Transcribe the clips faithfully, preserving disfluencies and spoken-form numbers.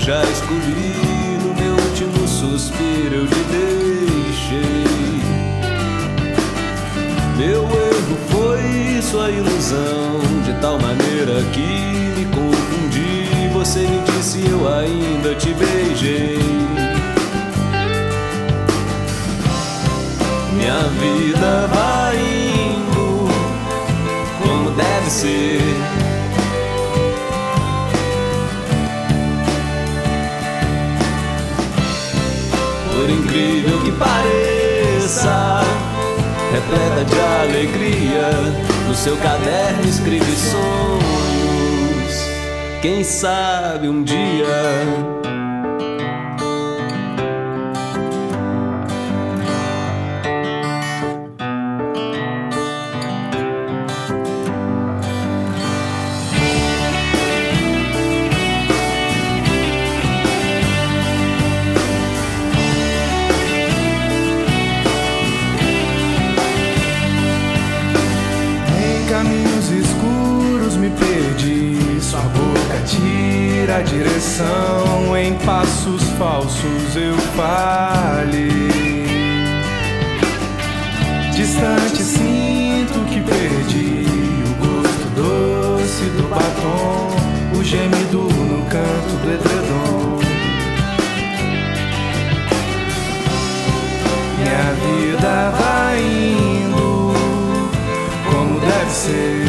já escolhi, no meu último suspiro eu te deixei. Meu erro foi sua ilusão, de tal maneira que me confundi. Você me disse e eu ainda te beijei. Minha vida vai indo como deve ser. Por incrível que pareça, repleta de alegria, no seu caderno escreve sonhos. Quem sabe um dia. Caminhos escuros me perdi, sua boca tira a direção, em passos falsos eu falhei. Distante sinto que perdi o gosto doce do batom, o gemido no canto do edredom. Minha vida vai indo como deve ser.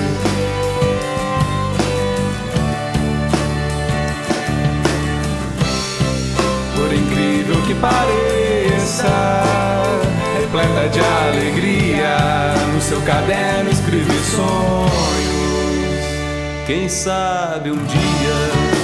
Por incrível que pareça, repleta de alegria, no seu caderno escreve sonhos. Quem sabe um dia.